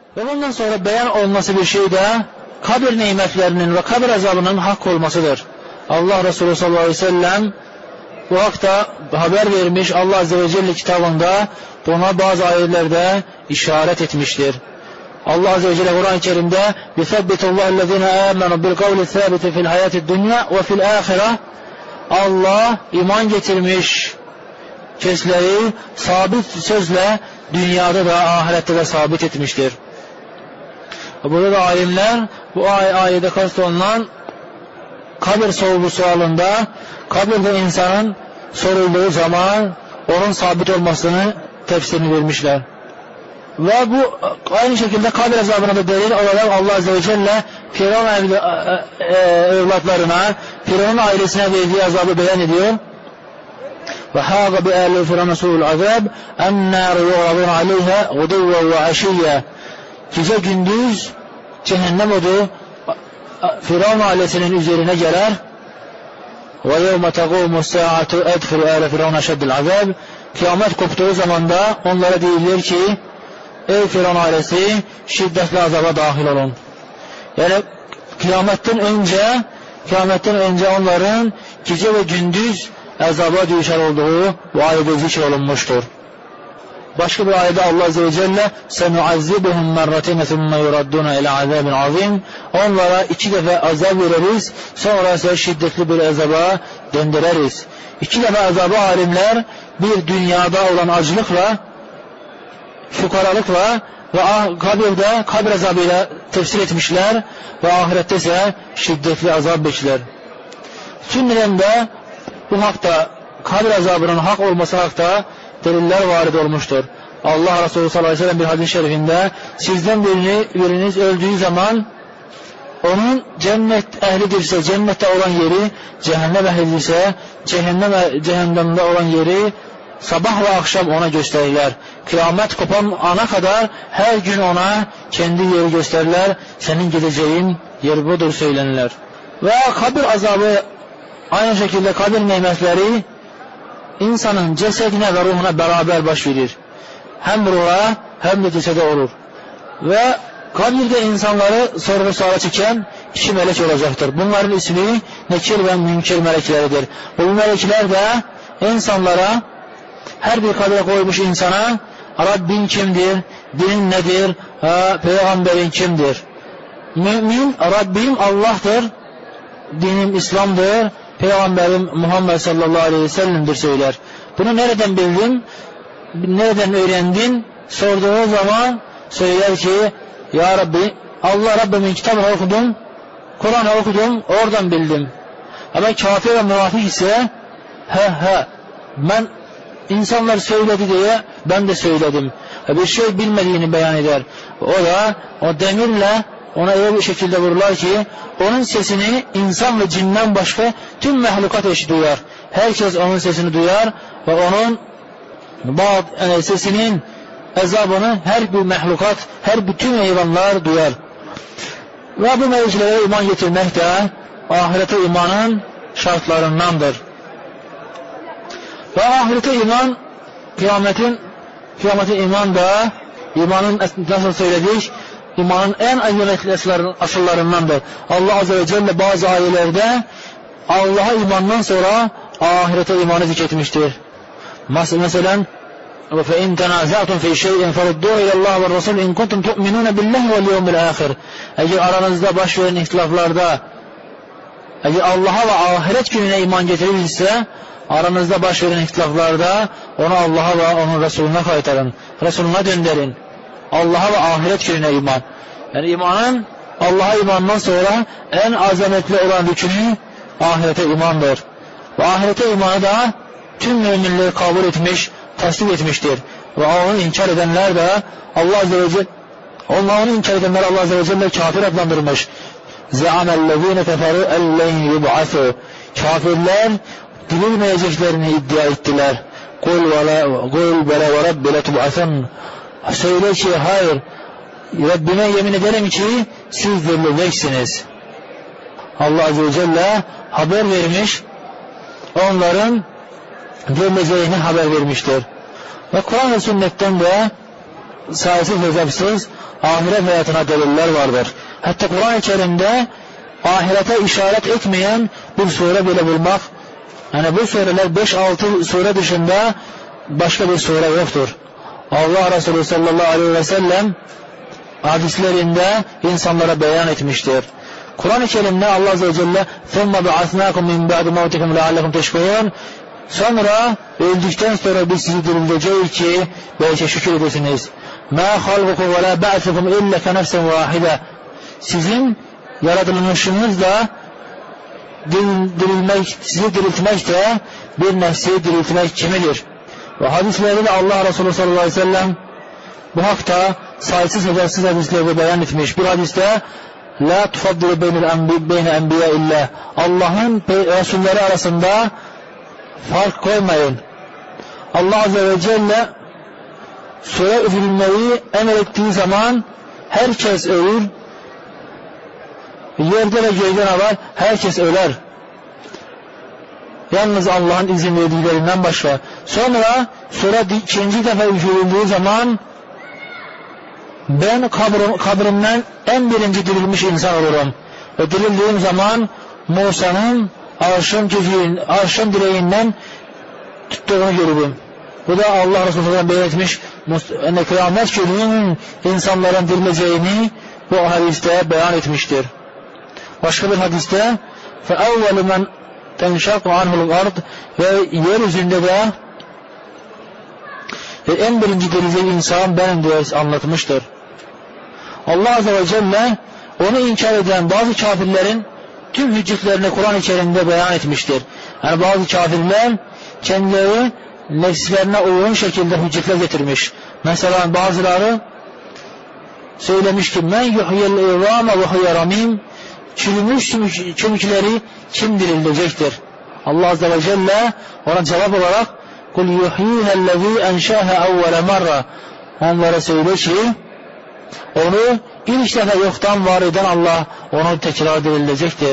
Ve bundan sonra beyan olması bir şey de kabir nimetlerinin ve kabir azabının hak olmasıdır. Allah Resulü sallallahu aleyhi ve sellem bu hakta haber vermiş, Allah Azze ve Celle kitabında buna bazı ayetlerde işaret etmiştir. Allah Azze ve Celle Kur'an-ı Kerim'de يُثَبِّتُ اللّٰهُ الَّذِينَ آمَنُوا بِالْقَوْلِ الثَّابِتِ فِي الْحَيَاةِ الدُّنْيَا وَفِي الْآخِرَةِ Allah iman getirmiş kişileri sabit sözle dünyada da ahirette de sabit etmiştir. Burada da alimler bu ayette kastolunan kabir sualında kabirde insanın sorulduğu zaman onun sabit olmasını tefsirini vermişler. Ve bu aynı şekilde kabir azabına da delil olarak Allah Azze ve Celle Firavun evlatlarına, Firavun ailesine verdiği azabı beyan ediyor. وَحَاقَ بِآلِ فِرَوْنَ سُوءُ الْعَذَابِ اَنَّارُ يُعْرَضُونَ عَلَيْهَا غُدُوًّا وَعَشِيًّا Gece gündüz cehennem odu Firavun ailesinin üzerine gelir. وَيَوْمَ تَقُومُ السَّاعَةُ اَدْخِلُ آلَ فِرَوْنَ شَدِّ الْعَذَابِ Kıyamet koptuğu zamanda onlara değildir ki ey Firavun ailesi şiddetli azaba dahil olun. Yani kıyametten önce onların gece ve gündüz azaba düşer olduğu bu ayette zikrolunmuştur. Başka bir ayette Allah Azze ve Celle سَنُعَذِّبُهُمْ مَرَّتِينَ ثُمَّ يُرَدُّونَ إِلَى عَذَابٍ عَظِيمٍ Onlara 2 defa azap veririz, sonra ise şiddetli bir azaba döndüreriz. 2 defa azabı alimler bir dünyada olan acılıkla, fukaralıkla ve kabirde kabir azabıyla tefsir etmişler ve ahirette ise şiddetli azap bekler. Sünneden de bu hakta kabir azabının hak olması hakta deliller varid olmuştur. Allah Resulü sallallahu aleyhi ve sellem bir hadis-i şerifinde sizden biriniz öldüğü zaman onun cennet ehlidirse cennette olan yeri, cehennem ehlidirse cehennemde olan yeri sabah ve akşam ona gösterirler. Kıyamet kopan ana kadar her gün ona kendi yeri gösterirler. Senin gideceğin yer budur söylenirler. Ve kabir azabı aynı şekilde kabir nimetleri insanın cesedine ve ruhuna beraber baş verir. Hem ruha hem de cesede olur. Ve kabirde insanları sorgu suala çeken 2 melek olacaktır. Bunların ismi nekir ve münkir melekleridir. Bu melekler de insanlara her bir kabire koymuş insana Rabbin kimdir, dinin nedir, peygamberin kimdir? Mümin Rabbim Allah'tır, dinim İslam'dır, peygamberim Muhammed sallallahu aleyhi ve sellem'dir söyler. Bunu nereden bildin, nereden öğrendin sorduğu zaman söyler ki ya Rabbi Allah Rabbimin kitabını okudum, Kur'an'ı okudum, oradan bildim. Ama kafir ve münafık ise ben insanlar söyledi diye ben de söyledim. Bir şey bilmediğini beyan eder. O demirle ona öyle bir şekilde vururlar ki onun sesini insan ve cinden başka tüm mahlukat eşi duyar. Herkes onun sesini duyar ve onun sesinin azabını her bir mahlukat, her bütün hayvanlar duyar. Ve bu mevzilere iman getirmek de ahirete imanın şartlarındandır. Ve ahirete iman kıyamete iman da imanın nasıl söyledik? İmanın en ayrıntı asıllarındandır. Allah Azze ve Celle bazı ayelerde Allah'a imandan sonra ahirete imanı zikretmiştir. Mesela فَاِنْ تَنَازَعْتُمْ فِي شَيْءٍ فَرُدُّوهُ اِلَى اللّٰهِ وَالرَّسُولِ اِنْ كُنْتُمْ تُؤْمِنُونَ بِاللّٰهِ وَالْيَوْمِ الْآخِرِ Eğer aranızda baş veren ihtilaflarda eğer Allah'a ve ahiret gününe iman getirilirse aranızda baş veren ihtilaflarda onu Allah'a ve onun Resulüne kaytarın. Resulüne döndürün. Allah'a ve ahiret gününe iman. Yani imanın Allah'a imandan sonra en azametli olan rükünü ahirete imandır. Ve ahirete imanı da tüm müminleri kabul etmiş, tasdik etmiştir. Ve onu inkar edenler de Allah Azze ve Celle Allah Azze ve Celle kafir adlandırmış. زَعَمَ كَفَرُوا اَلَّنْ يُبْعَثُوا Kafirler dirilmeyeceklerini iddia ettiler. قُلْ بَلَا وَرَبِّ لَتُبْعَثُنَّ Söyle ki hayır, Rabbime yemin ederim ki siz dirileceksiniz. Allah Azze ve Celle haber vermiş, onların dirileceğini haber vermiştir. Ve Kur'an ve sünnetten de sayısız hesapsız ahiret hayatına deliller vardır. Hatta Kur'an-ı Kerim'de ahirete işaret etmeyen bir sure bile bulmak, yani bu sureler 5-6 sure dışında başka bir sure yoktur. Allah Resulü sallallahu aleyhi ve sellem hadislerinde insanlara beyan etmiştir. Kur'an-ı Kerim'de Allah Azze ve Celle ثُمَّ بَعَثْنَاكُمْ مِنْ بَعْدِ مَوْتِكُمْ لَعَلَّكُمْ تَشْكُرُونَ Sonra öldükten sonra biz sizi dirilteceğiz ki belki şükür edesiniz. مَا خَلْقُكُمْ وَلَا بَعْثُكُمْ اِلَّا كَنَفْسٍ وَاحِدَةٍ Sizin yaratılışınızla sizi diriltmek de bir nefsi diriltmek kimidir. Ve hadislerde de Allah Resulü sallallahu aleyhi ve sellem bu hakta sayısız hesapsız hadislerde beyan etmiş. Bir hadiste la tufaddilu beyne enbiya illa Allah'ın Resulleri arasında fark koymayın. Allah Azze ve Celle suya üfürülmeyi emrettiği zaman herkes ölür. Yerde ve gökte ne var? Herkes öler. Yalnız Allah'ın izin verdiklerinden başka. Sonra sura ikinci defa üfürüldüğü zaman ben kabrimden en birinci dirilmiş insan olurum. Ve dirildiğim zaman Musa'nın arşın direğinden tuttuğunu görürüm. Bu da Allah Resulü'nden beyan etmiş. Kıyamet gününün insanların dirileceğini bu hadiste beyan etmiştir. Başka bir hadiste فَاَوَّلُ مَنْ تَنْشَقُ عَنْهُ الْاَرْضِ ve yeryüzünde de en birinci dirilecek insan benim diye anlatmıştır. Allah Azze ve Celle onu inkar eden bazı kafirlerin tüm hüccetlerini Kur'an-ı Kerim'de beyan etmiştir. Yani bazı kafirler kendileri nefslerine uygun şekilde hüccetler getirmiş. Mesela bazıları söylemiş ki men yuhyel izama ve huve ramim çürümüş kemikleri kim dirilecektir? Allah Azze ve Celle ona cevap olarak kul yuhyihellezî enşâhe evvele marra onlara söyle ki onu ilk defa yoktan var eden Allah onu tekrar dirilecektir.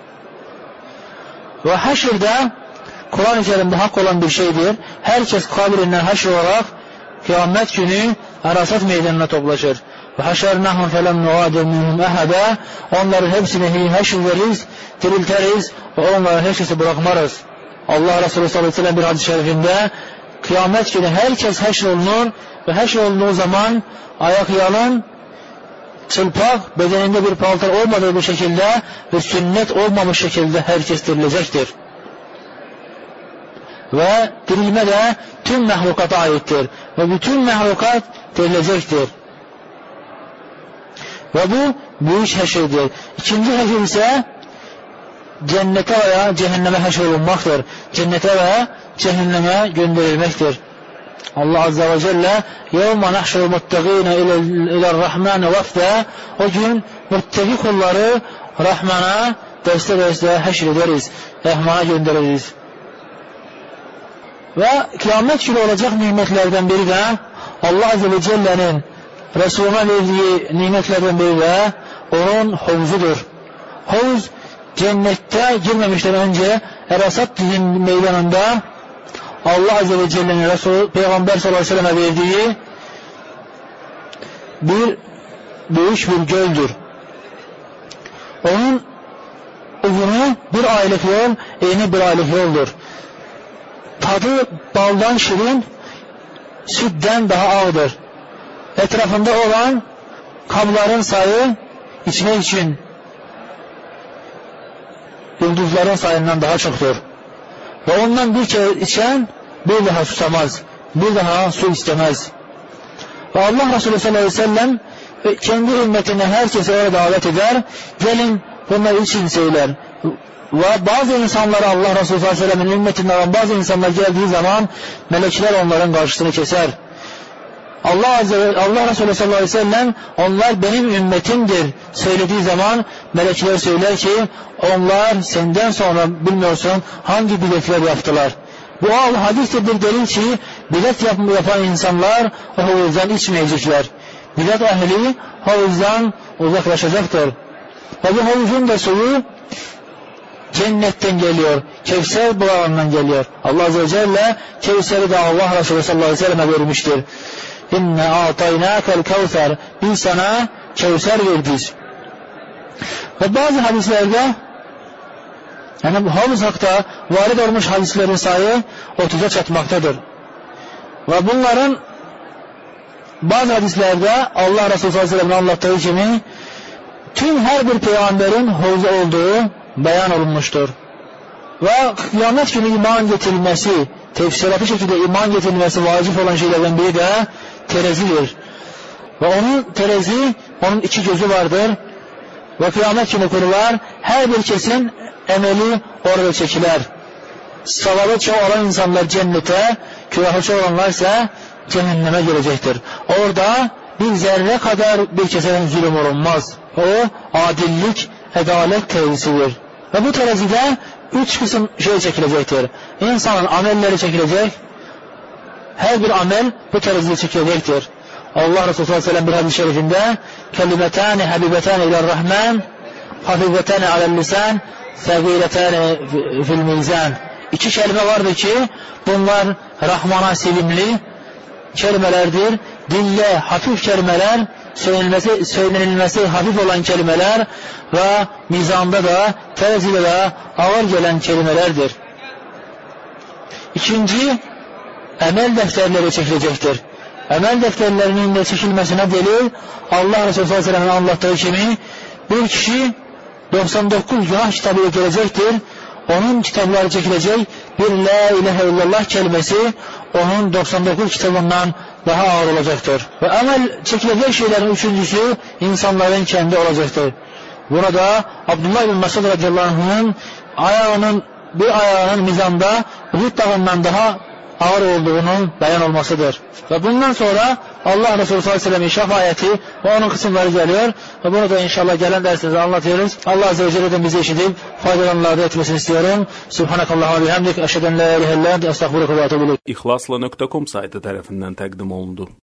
Ve haşirde Kur'an-ı Kerim'de hak olan bir şeydir. Herkes kabrinden haşr olarak kıyamet günü Arasat meydanına toplaşır. Ve haşernahum felem nuadir minhum ehada onların hepsini haşr veririz, dirilteriz ve onları herkesi bırakmarız. Allah Resulü sallallahu aleyhi ve sellem bir hadis-i şerifinde kıyamet günü herkes haşr olunur ve haşr olunduğu zaman ayak yalın, çılpak, bedeninde bir paltar olmadığı bir şekilde ve sünnet olmamış şekilde herkes dirilecektir. Ve dirilme de tüm mahlukata aittir. Ve bütün mahlukat dirilecektir. Ve bu büyük haşirdir. İkinci haşir ise cennete veya cehenneme haşir olunmaktır. Cennete veya cehenneme gönderilmektir. Allah Azze ve Celle يَوْمَ نَحْشُرُ مُتَّقِينَ اِلَى الرَّحْمَانِ وَفْدًا O gün muttaki kulları Rahman'a deste haşr ederiz. Rahman'a göndeririz. Ve kıyamet günü olacak nimetlerden biri de Allah Azze ve Celle'nin Resulüne verdiği nimetlerden biri de onun havuzudur. Havuz cennette girmemişten önce Arasat meydanında Allah Azze ve Celle'nin Resulü Peygamber sallallahu aleyhi ve sellem'e verdiği bir büyük bir göldür. Onun uzunu bir aylık yol, eni bir aylık yoldur. Tadı baldan şirin, sütten daha ağırdır. Etrafında olan kabların sayı içmek için yıldızların sayından daha çoktur. Ve ondan bir kere içen bir daha susamaz, bir daha su istemez. Ve Allah Resulü sallallahu aleyhi ve sellem kendi ümmetine herkese öyle davet eder, gelin bunlar için söyler. Ve bazı insanlara Allah Resulü sallallahu aleyhi ve sellem'in ümmetinden bazı insanlar geldiği zaman melekler onların karşısını keser. Allah Resulü sallallahu aleyhi ve sellem onlar benim ümmetimdir söylediği zaman melekler söyler ki onlar senden sonra bilmiyorsun hangi bidatler yaptılar. Bu hadiste bir delil ki bidat yapan insanlar o havuzdan içmeyecekler. Bidat ehli havuzdan uzaklaşacaktır. Ve bu havuzun da suyu cennetten geliyor. Kevser bulağından geliyor. Allah Azze ve Celle Kevser'i de Allah Resulü sallallahu aleyhi ve sellem'e vermiştir. İnne a'taynâkel kevser. Biz sana Kevser verdik. Ve bazı hadislerde, yani bu havuz hakkında varid olmuş hadislerin sayı 30'a çatmaktadır. Ve bunların bazı hadislerde Allah Resulü sallallahu aleyhi ve sellem'in anlattığı gibi tüm her bir peygamberin havuzu olduğu beyan olunmuştur. Ve kıyamet günü iman getirilmesi, tefsiratı şekilde iman getirilmesi vacip olan şeylerden biri de terezidir. Ve onun terezi, onun iki gözü vardır. Ve kıyamet günü kurular, her bir kesin emeli orada çekiler. Savabı çoğu olan insanlar cennete, günahı çoğu olanlar ise cehenneme girecektir. Orada bir zerre kadar bir keseden zulüm olunmaz. O adillik, adalet terazisidir. Ve bu terazide 3 kısım şey çekilecektir. İnsanın amelleri çekilecek. Her bir amel bu terazide çekilecektir. Allah Resulü sallallahu aleyhi ve sellem bir hadis-i şerifinde kelimetâni habibetâni ilerrahman hafifetâni alel lisan segiletâni fil mizan. 2 kelime vardır ki bunlar Rahman'a sevimli kelimelerdir. Dille hafif kelimeler, söylenilmesi hafif olan kelimeler ve mizanda da, terazide de ağır gelen kelimelerdir. İkinci, emel defterleri çekilecektir. Emel defterlerinin de çekilmesine delil Allah Resulü sallallahu aleyhi ve sellem'in anlattığı gibi bir kişi 99 günah kitabı gelecektir. Onun kitapları çekilecek, bir la ilahe illallah kelimesi onun 99 kitabından daha ağır olacaktır. Ve amel çekilecek şeylerin üçüncüsü insanların kendi olacaktır. Burada Abdullah bin Mesud radıyallahu anh'ın bir ayağının mizanda Uhud dağından daha ağır olduğunun beyan olmasıdır. Ve bundan sonra Allah Resulü sallallahu aleyhi ve sellem'in şefaati ve onun kısımları geliyor. Ve bunu da inşallah gelen dersimizde anlatıyoruz. Allah azze ve celle'den bizi işitip faydalanlarda etmesini istiyorum. Subhanakallah ve bihamdik. Eşheden la ilahe illa ente estağfiruke ve etûbü ileyk. İhlasla.com saytı tarafından təqdim olundu.